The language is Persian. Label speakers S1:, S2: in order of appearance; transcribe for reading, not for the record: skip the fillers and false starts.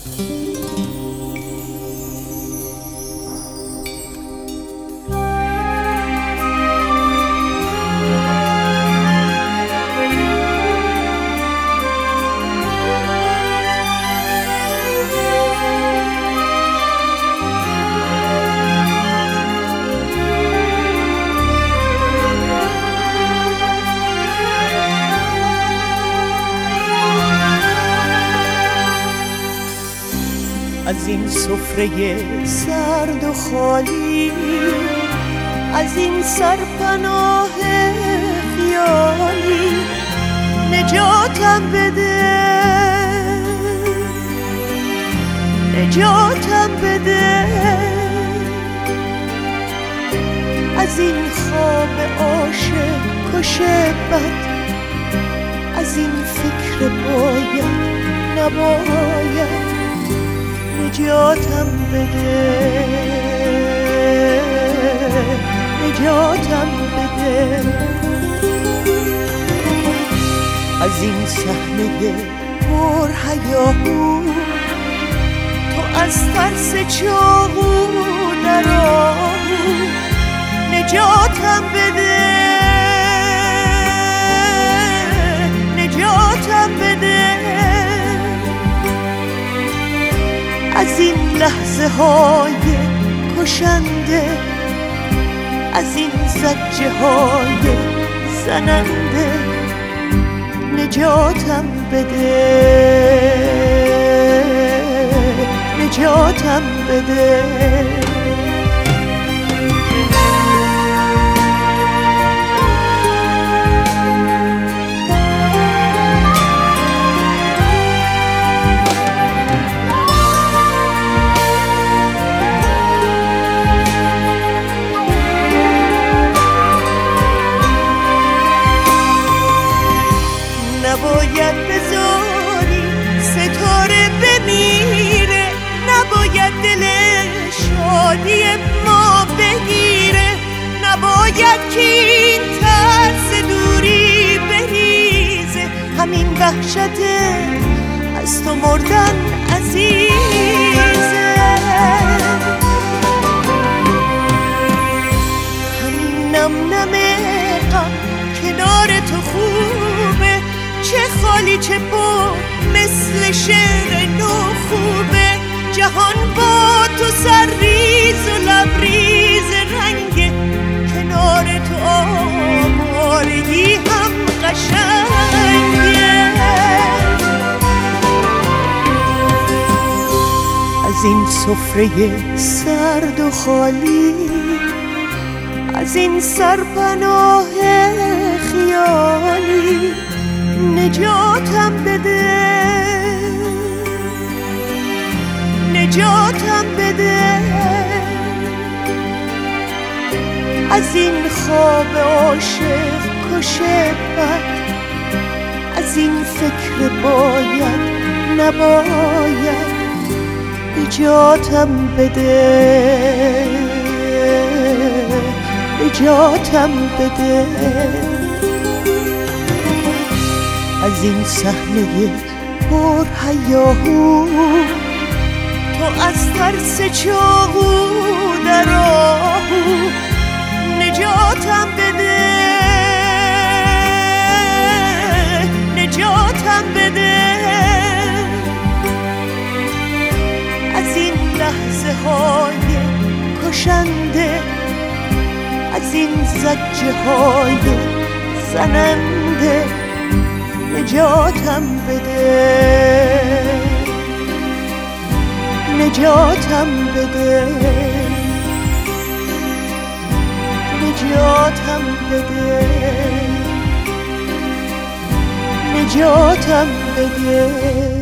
S1: از این سفره سرد و خالی، از این سرپناه خیالی نجاتم بده، نجاتم بده. از این خواب عاشق کش بد، از این فکر باید نباید نجاتم بده، نجاتم بده. از این صحنه پر هیاهو، تو از ترس چاقو در آهو نجاتم بده، نجاتم بده. از این لحظه های کشنده، از این زجه های زننده نجاتم بده، نجاتم بده. نباید بذاری ستاره بمیره، نباید دل شادی ما بگیره، نباید که این ترس دوری بریزه. همین وحشت از تو مردن عزیزه، همین نم نم غم کنار تو خوبه، چه خالی چه پر مثل شعر نو خوبه. جهان با تو سرریز و لبریز رنگه، کنار تو آوارگی هم قشنگه. از این سفره سرد و خالی، از این سرپناه خیالی نجاتم بده، نجاتم بده. از این خواب عاشق کش بد، از این فکر باید نباید نجاتم بده، نجاتم بده. از این صحنه پر هیاهو، تو از ترس چاقو در آهو نجاتم بده، نجاتم بده. از این لحظه های کشنده، از این زجه های زننده نجاتم بده، نجاتم بده، نجاتم بده، نجاتم بده.